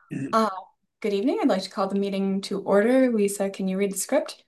Uh, Good evening. I'd like to call the meeting to order. Lisa, can you read the script?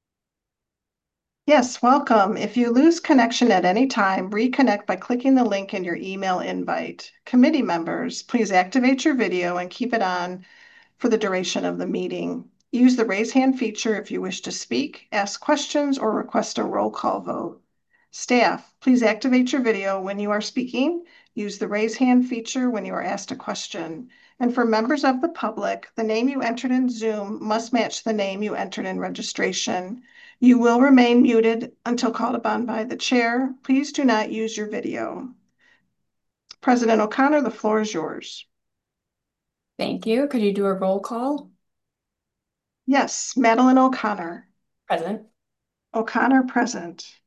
Yes, welcome. If you lose connection at any time, reconnect by clicking the link in your email invite. Committee members, please activate your video and keep it on for the duration of the meeting. Use the raise hand feature if you wish to speak, ask questions, or request a roll call vote. Staff, please activate your video when you are speaking. Use the raise hand feature when you are asked a question. And for members of the public, the name you entered in Zoom must match the name you entered in registration. You will remain muted until called upon by the chair. Please do not use your video. President O'Connor, the floor is yours. Thank you. Could you do a roll call? Yes, Madeline O'Connor. Present. O'Connor present.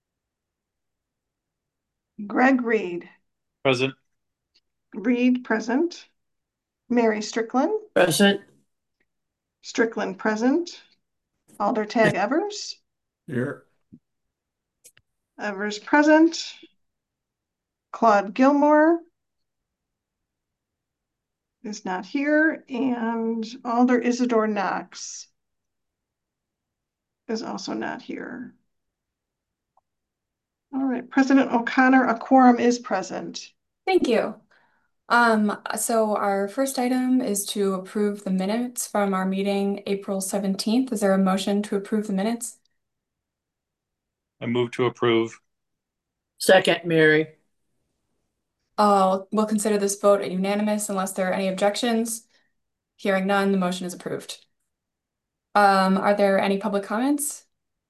Greg Reed. Present. Reed present. Mary Strickland. Present. Strickland present. Alder Tag Evers. Here. Evers present. Claude Gilmore is not here, and Alder Isidore Knox is also not here. All right, President O'Connor, a quorum is present. Thank you. So our first item is to approve the minutes from our meeting April 17th. Is there a motion to approve the minutes? I move to approve. Second, Mary. We'll consider this vote unanimous unless there are any objections. Hearing none, the motion is approved. Are there any public comments?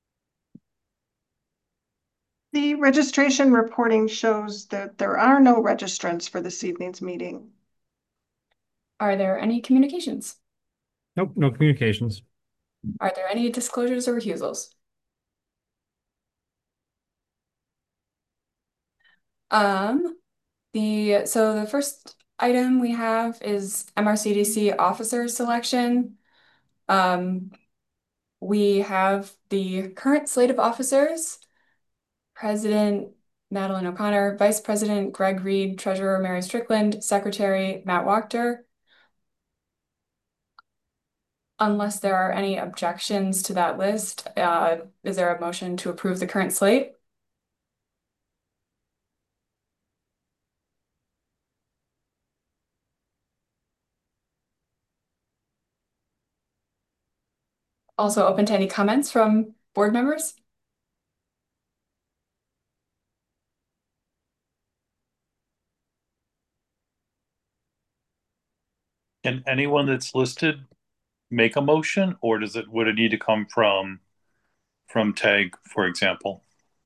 The registration reporting shows that there are no registrants for this evening's meeting. Are there any communications? Nope, no communications. Are there any disclosures or recusals? Um, so the first item we have is MRCDC officer selection. Um, we have the current slate of officers: President Madeline O'Connor, Vice President Greg Reed, Treasurer Mary Strickland, Secretary Matt Wachter. Unless there are any objections to that list, is there a motion to approve the current slate? Also open to any comments from board members? Can anyone that's listed make a motion, or would it need to come from Tag, for example?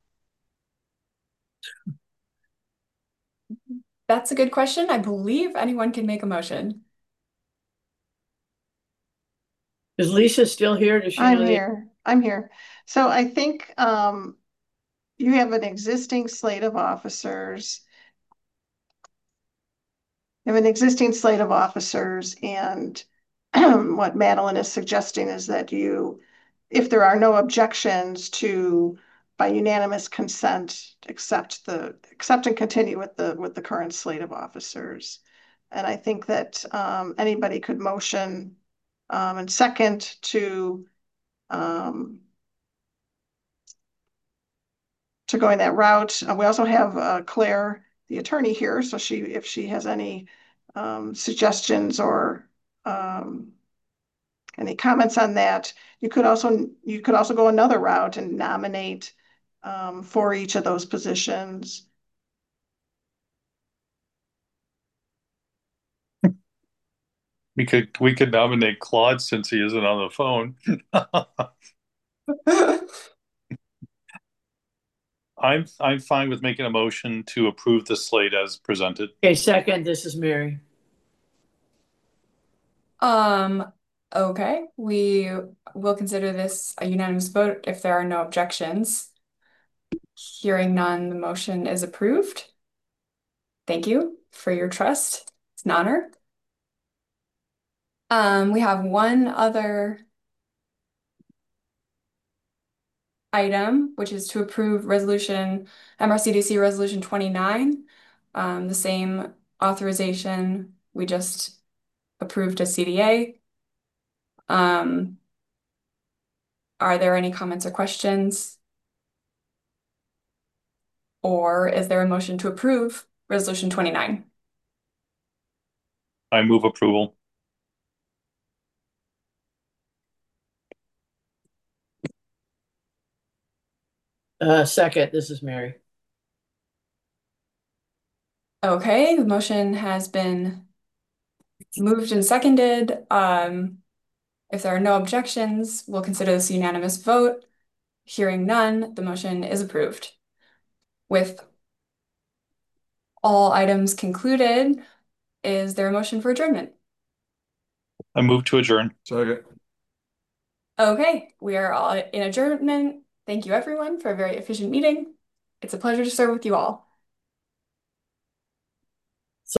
That's a good question. I believe anyone can make a motion. Is Lisa still here? Does she I'm know the? here. I'm here. So I think you have an existing slate of officers. You have an existing slate of officers, and what Madeline is suggesting is that you, if there are no objections to, by unanimous consent, accept and continue with the current slate of officers. And I think that anybody could motion and second um, to going that route. We also have Claire, the attorney here, so if she has any suggestions or um, any comments on that, you could also go another route and nominate for each of those positions. We could nominate Claude since he isn't on the phone. I'm fine with making a motion to approve the slate as presented. Okay, second, this is Mary. Um, okay, we will consider this a unanimous vote if there are no objections. Hearing none, the motion is approved. Thank you for your trust. It's an honor. We have one other item, which is to approve MRCDC Resolution 29. The same authorization we just approved as CDA. Are there any comments or questions? Or is there a motion to approve Resolution 29? I move approval. Second, this is Mary. Okay, the motion has been moved and seconded. If there are no objections, we'll consider this a unanimous vote. Hearing none, the motion is approved. With all items concluded, is there a motion for adjournment? I move to adjourn. Second. Okay, we are all in adjournment. Thank you everyone for a very efficient meeting. It's a pleasure to serve with you all.